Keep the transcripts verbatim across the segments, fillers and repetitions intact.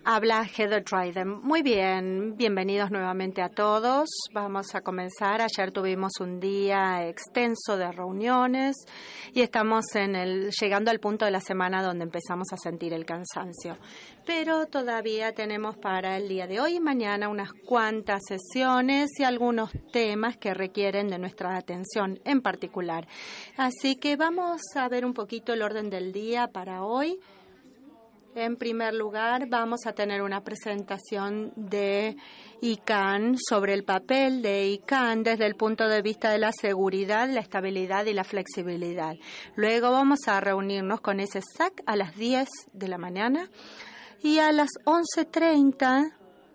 Habla Heather Dryden. Muy bien, bienvenidos nuevamente a todos. Vamos a comenzar. Ayer tuvimos un día extenso de reuniones y estamos en el, llegando al punto de la semana donde empezamos a sentir el cansancio. Pero todavía tenemos para el día de hoy y mañana unas cuantas sesiones y algunos temas que requieren de nuestra atención en particular. Así que vamos a ver un poquito el orden del día para hoy. En primer lugar, vamos a tener una presentación de I C A N sobre el papel de I C A N desde el punto de vista de la seguridad, la estabilidad y la flexibilidad. Luego vamos a reunirnos con ese S A C a las diez de la mañana y a las once treinta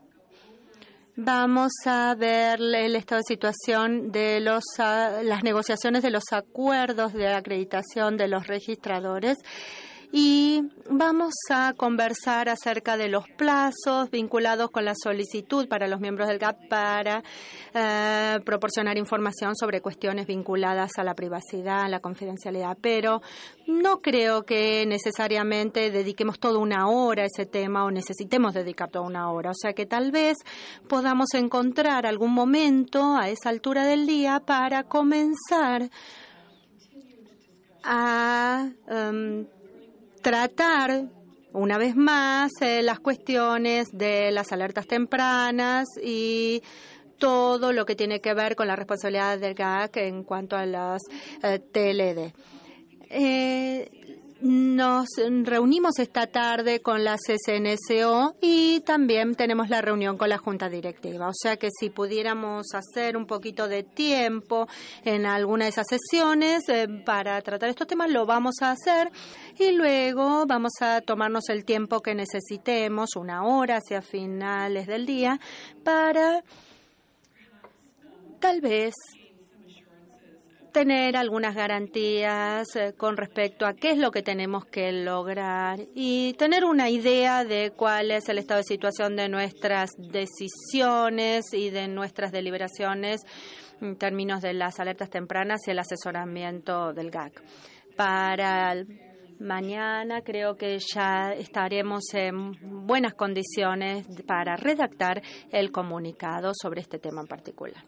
vamos a ver el estado de situación de los, uh, las negociaciones de los acuerdos de acreditación de los registradores. Y vamos a conversar acerca de los plazos vinculados con la solicitud para los miembros del G A C para eh, proporcionar información sobre cuestiones vinculadas a la privacidad, a la confidencialidad. Pero no creo que necesariamente dediquemos toda una hora a ese tema o necesitemos dedicar toda una hora. O sea que tal vez podamos encontrar algún momento a esa altura del día para comenzar a Um, tratar una vez más eh, las cuestiones de las alertas tempranas y todo lo que tiene que ver con la responsabilidad del G A C en cuanto a las eh, T L D. Eh, Nos reunimos esta tarde con las S N S O y también tenemos la reunión con la Junta Directiva. O sea que si pudiéramos hacer un poquito de tiempo en alguna de esas sesiones eh, para tratar estos temas, lo vamos a hacer. Y luego vamos a tomarnos el tiempo que necesitemos, una hora hacia finales del día, para tal vez tener algunas garantías eh, con respecto a qué es lo que tenemos que lograr y tener una idea de cuál es el estado de situación de nuestras decisiones y de nuestras deliberaciones en términos de las alertas tempranas y el asesoramiento del G A C. Para el mañana creo que ya estaremos en buenas condiciones para redactar el comunicado sobre este tema en particular.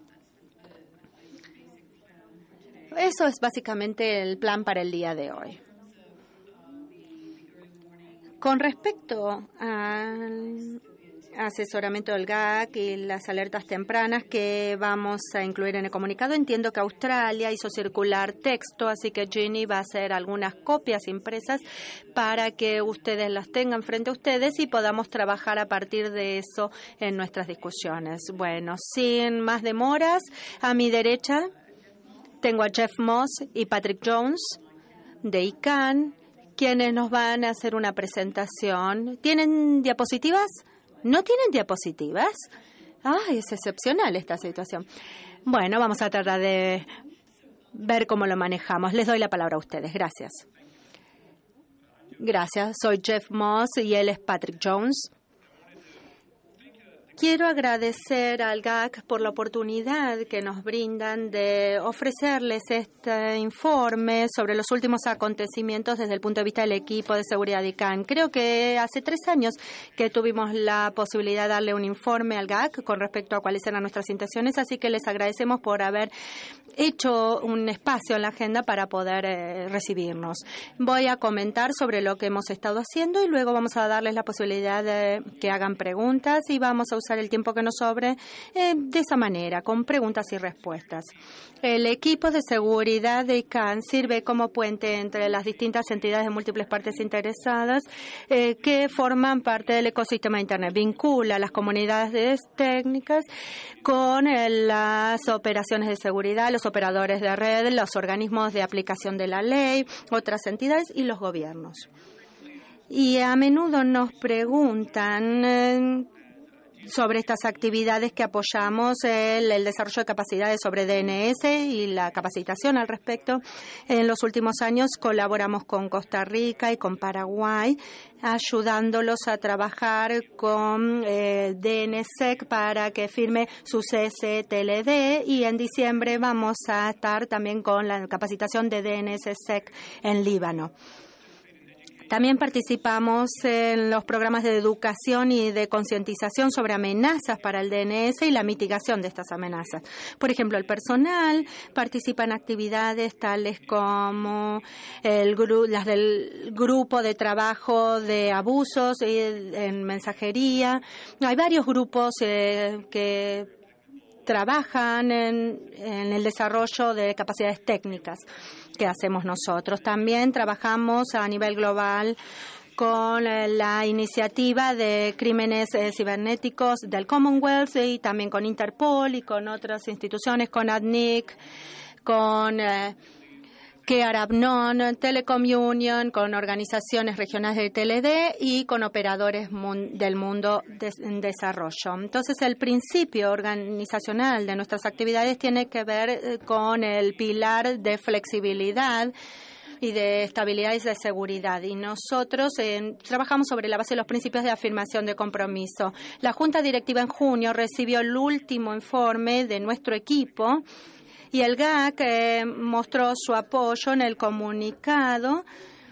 Eso es básicamente el plan para el día de hoy. Con respecto al asesoramiento del G A C y las alertas tempranas que vamos a incluir en el comunicado, entiendo que Australia hizo circular texto, así que Ginny va a hacer algunas copias impresas para que ustedes las tengan frente a ustedes y podamos trabajar a partir de eso en nuestras discusiones. Bueno, sin más demoras, a mi derecha tengo a Jeff Moss y Patrick Jones de I C A N, quienes nos van a hacer una presentación. ¿Tienen diapositivas? ¿No tienen diapositivas? ¡Ay, es excepcional esta situación! Bueno, vamos a tratar de ver cómo lo manejamos. Les doy la palabra a ustedes. Gracias. Gracias. Soy Jeff Moss y él es Patrick Jones. Quiero agradecer al G A C por la oportunidad que nos brindan de ofrecerles este informe sobre los últimos acontecimientos desde el punto de vista del equipo de seguridad de I C A N. Creo que hace tres años que tuvimos la posibilidad de darle un informe al G A C con respecto a cuáles eran nuestras intenciones, así que les agradecemos por haber hecho un espacio en la agenda para poder eh, recibirnos. Voy a comentar sobre lo que hemos estado haciendo y luego vamos a darles la posibilidad de que hagan preguntas y vamos a usar el tiempo que nos sobre eh, de esa manera, con preguntas y respuestas. El equipo de seguridad de I C A N sirve como puente entre las distintas entidades de múltiples partes interesadas eh, que forman parte del ecosistema de Internet. Vincula las comunidades técnicas con eh, las operaciones de seguridad, los operadores de red, los organismos de aplicación de la ley, otras entidades y los gobiernos. Y a menudo nos preguntan eh, sobre estas actividades que apoyamos, el, el desarrollo de capacidades sobre D N S y la capacitación al respecto. En los últimos años colaboramos con Costa Rica y con Paraguay, ayudándolos a trabajar con eh, D N S E C para que firme su C S T L D, y en diciembre vamos a estar también con la capacitación de D N S E C en Líbano. También participamos en los programas de educación y de concientización sobre amenazas para el D N S y la mitigación de estas amenazas. Por ejemplo, el personal participa en actividades tales como el gru- las del grupo de trabajo de abusos en mensajería. Hay varios grupos eh, que trabajan en, en el desarrollo de capacidades técnicas que hacemos nosotros. También trabajamos a nivel global con la iniciativa de crímenes eh, cibernéticos del Commonwealth y también con Interpol y con otras instituciones, con A D N I C, con eh, Kearabnon, Telecom Union, con organizaciones regionales de T L D y con operadores mun- del mundo de- en desarrollo. Entonces, el principio organizacional de nuestras actividades tiene que ver eh, con el pilar de flexibilidad y de estabilidad y de seguridad. Y nosotros eh, trabajamos sobre la base de los principios de afirmación de compromiso. La Junta Directiva en junio recibió el último informe de nuestro equipo y el G A C eh, mostró su apoyo en el comunicado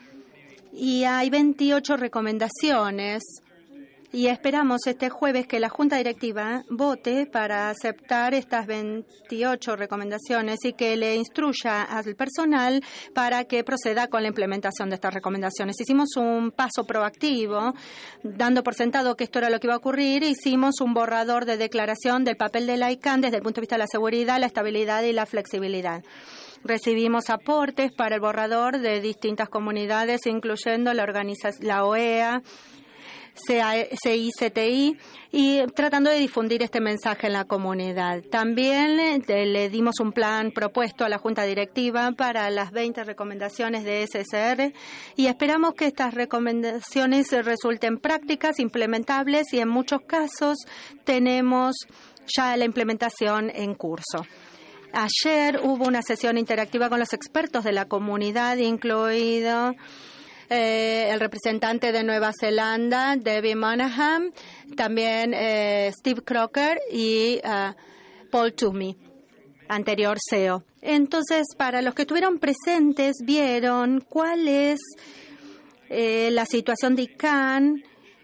y hay veintiocho recomendaciones. Y esperamos este jueves que la Junta Directiva vote para aceptar estas veintiocho recomendaciones y que le instruya al personal para que proceda con la implementación de estas recomendaciones. Hicimos un paso proactivo, dando por sentado que esto era lo que iba a ocurrir. Hicimos un borrador de declaración del papel de la I C A N desde el punto de vista de la seguridad, la estabilidad y la flexibilidad. Recibimos aportes para el borrador de distintas comunidades, incluyendo la, organización, la O E A, C I C T I, y tratando de difundir este mensaje en la comunidad. También eh, le dimos un plan propuesto a la Junta Directiva para las veinte recomendaciones de S S R y esperamos que estas recomendaciones resulten prácticas, implementables y en muchos casos tenemos ya la implementación en curso. Ayer hubo una sesión interactiva con los expertos de la comunidad, incluido Eh, el representante de Nueva Zelanda, Debbie Monahan, también eh, Steve Crocker y uh, Paul Toomey, anterior C E O. Entonces, para los que estuvieron presentes, vieron cuál es eh, la situación de I C A N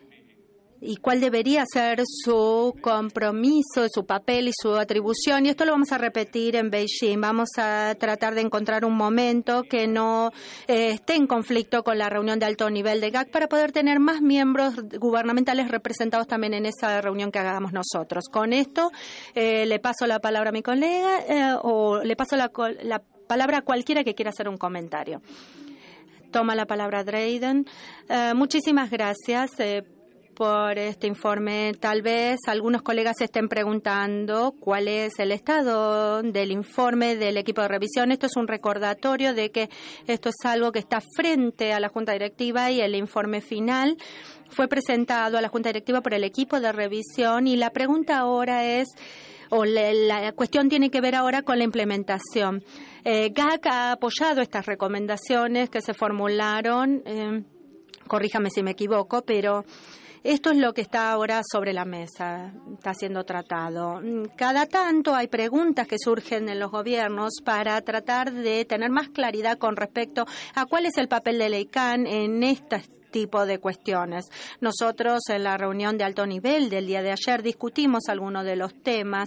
y cuál debería ser su compromiso, su papel y su atribución. Y esto lo vamos a repetir en Beijing. Vamos a tratar de encontrar un momento que no eh, esté en conflicto con la reunión de alto nivel de G A C para poder tener más miembros gubernamentales representados también en esa reunión que hagamos nosotros. Con esto eh, le paso la palabra a mi colega eh, o le paso la, la palabra a cualquiera que quiera hacer un comentario. Toma la palabra Drayden. Eh, muchísimas gracias eh, por este informe. Tal vez algunos colegas se estén preguntando cuál es el estado del informe del equipo de revisión. Esto es un recordatorio de que esto es algo que está frente a la Junta Directiva y el informe final fue presentado a la Junta Directiva por el equipo de revisión y la pregunta ahora es, o la, la cuestión tiene que ver ahora con la implementación. Eh, G A C ha apoyado estas recomendaciones que se formularon, eh, corríjame si me equivoco, pero esto es lo que está ahora sobre la mesa, está siendo tratado. Cada tanto hay preguntas que surgen en los gobiernos para tratar de tener más claridad con respecto a cuál es el papel de la I C A N en este tipo de cuestiones. Nosotros en la reunión de alto nivel del día de ayer discutimos algunos de los temas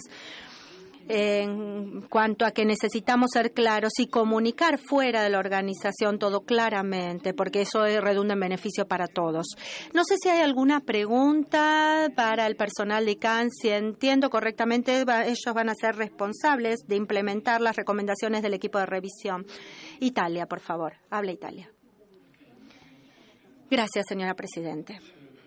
en cuanto a que necesitamos ser claros y comunicar fuera de la organización todo claramente, porque eso redunda en beneficio para todos. No sé si hay alguna pregunta para el personal de I C A N. Si entiendo correctamente, ellos van a ser responsables de implementar las recomendaciones del equipo de revisión. Italia, por favor. Habla Italia. Gracias, señora Presidente.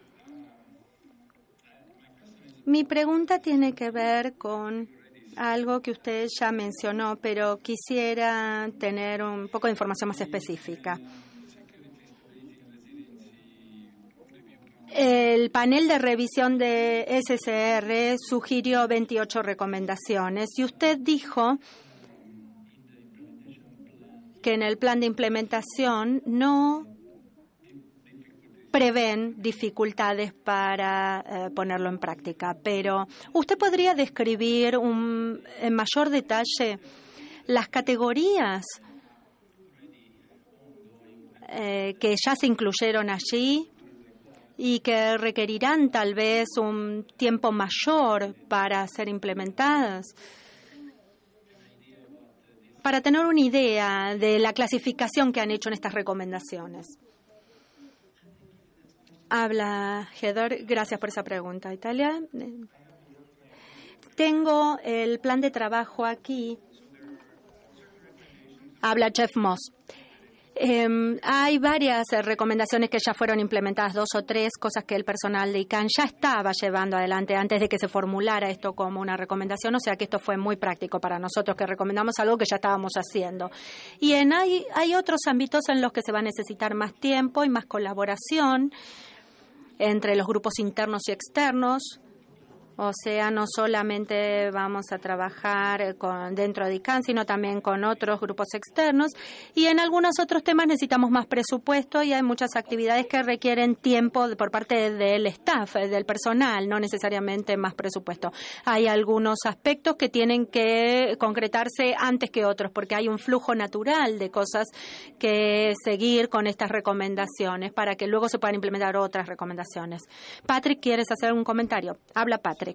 Mi pregunta tiene que ver con algo que usted ya mencionó, pero quisiera tener un poco de información más específica. El panel de revisión de S S R sugirió veintiocho recomendaciones y usted dijo que en el plan de implementación no prevén dificultades para eh, ponerlo en práctica, pero ¿usted podría describir un, en mayor detalle las categorías eh, que ya se incluyeron allí y que requerirán tal vez un tiempo mayor para ser implementadas. Para tener una idea de la clasificación que han hecho en estas recomendaciones. Habla Heather, gracias por esa pregunta. Italia, tengo el plan de trabajo aquí. Habla Jeff Moss. Eh, hay varias eh, recomendaciones que ya fueron implementadas, dos o tres cosas que el personal de I C A N ya estaba llevando adelante antes de que se formulara esto como una recomendación, o sea que esto fue muy práctico para nosotros, que recomendamos algo que ya estábamos haciendo. Y en hay, hay otros ámbitos en los que se va a necesitar más tiempo y más colaboración entre los grupos internos y externos. O sea, no solamente vamos a trabajar con, dentro de I C A N, sino también con otros grupos externos. Y en algunos otros temas necesitamos más presupuesto y hay muchas actividades que requieren tiempo de, por parte del staff, del personal, no necesariamente más presupuesto. Hay algunos aspectos que tienen que concretarse antes que otros, porque hay un flujo natural de cosas que seguir con estas recomendaciones para que luego se puedan implementar otras recomendaciones. Patrick, ¿quieres hacer un comentario? Habla Patrick.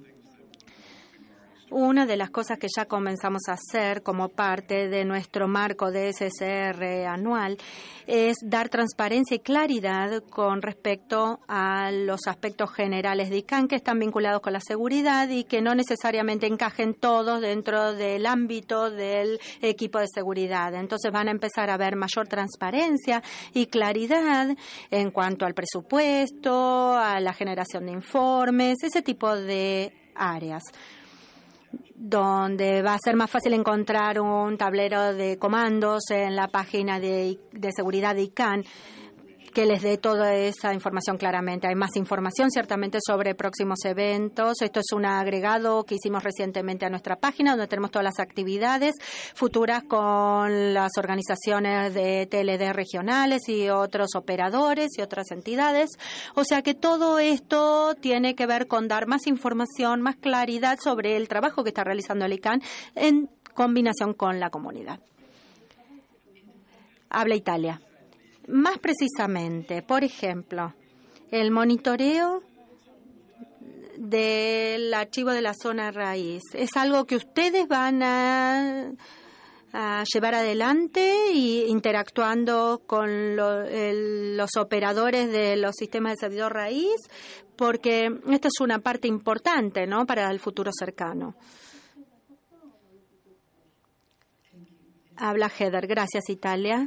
Una de las cosas que ya comenzamos a hacer como parte de nuestro marco de S S R anual es dar transparencia y claridad con respecto a los aspectos generales de I C A N que están vinculados con la seguridad y que no necesariamente encajen todos dentro del ámbito del equipo de seguridad. Entonces van a empezar a haber mayor transparencia y claridad en cuanto al presupuesto, a la generación de informes, ese tipo de áreas, donde va a ser más fácil encontrar un tablero de comandos en la página de, de seguridad de I C A N que les dé toda esa información claramente. Hay más información ciertamente sobre próximos eventos. Esto es un agregado que hicimos recientemente a nuestra página, donde tenemos todas las actividades futuras con las organizaciones de T L D regionales y otros operadores y otras entidades. O sea que todo esto tiene que ver con dar más información, más claridad sobre el trabajo que está realizando el I C A N en combinación con la comunidad. Habla Italia. Más precisamente, por ejemplo, el monitoreo del archivo de la zona raíz. ¿Es algo que ustedes van a, a llevar adelante y interactuando con lo, el, los operadores de los sistemas de servidor raíz? Porque esta es una parte importante, ¿no?, para el futuro cercano. Habla Heather. Gracias, Italia.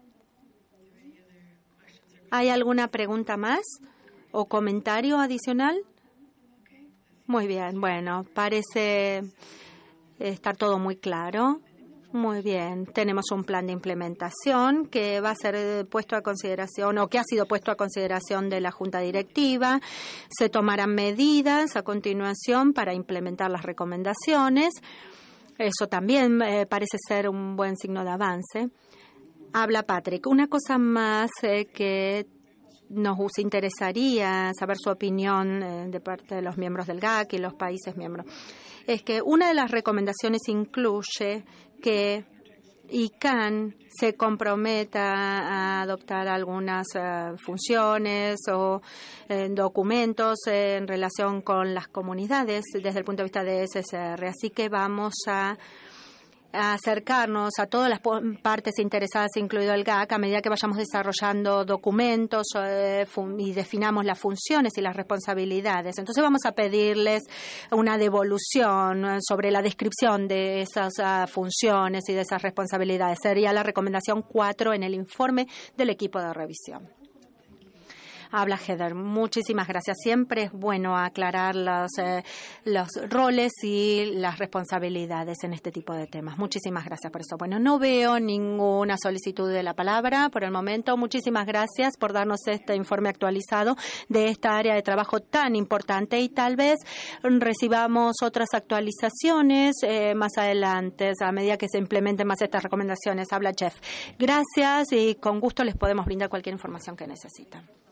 ¿Hay alguna pregunta más o comentario adicional? Muy bien, bueno, parece estar todo muy claro. Muy bien, tenemos un plan de implementación que va a ser puesto a consideración o que ha sido puesto a consideración de la Junta Directiva. Se tomarán medidas a continuación para implementar las recomendaciones. Eso también eh, parece ser un buen signo de avance. Habla Patrick. Una cosa más eh, que nos interesaría saber su opinión eh, de parte de los miembros del G A C y los países miembros es que una de las recomendaciones incluye que I C A N se comprometa a adoptar algunas uh, funciones o eh, documentos eh, en relación con las comunidades desde el punto de vista de S S R. Así que vamos a a acercarnos a todas las partes interesadas, incluido el G A C, a medida que vayamos desarrollando documentos eh, y definamos las funciones y las responsabilidades. Entonces vamos a pedirles una devolución sobre la descripción de esas uh, funciones y de esas responsabilidades. Sería la recomendación cuatro en el informe del equipo de revisión. Habla Heather. Muchísimas gracias. Siempre es bueno aclarar los, eh, los roles y las responsabilidades en este tipo de temas. Muchísimas gracias por eso. Bueno, no veo ninguna solicitud de la palabra por el momento. Muchísimas gracias por darnos este informe actualizado de esta área de trabajo tan importante y tal vez recibamos otras actualizaciones eh, más adelante a medida que se implementen más estas recomendaciones. Habla Jeff. Gracias y con gusto les podemos brindar cualquier información que necesitan.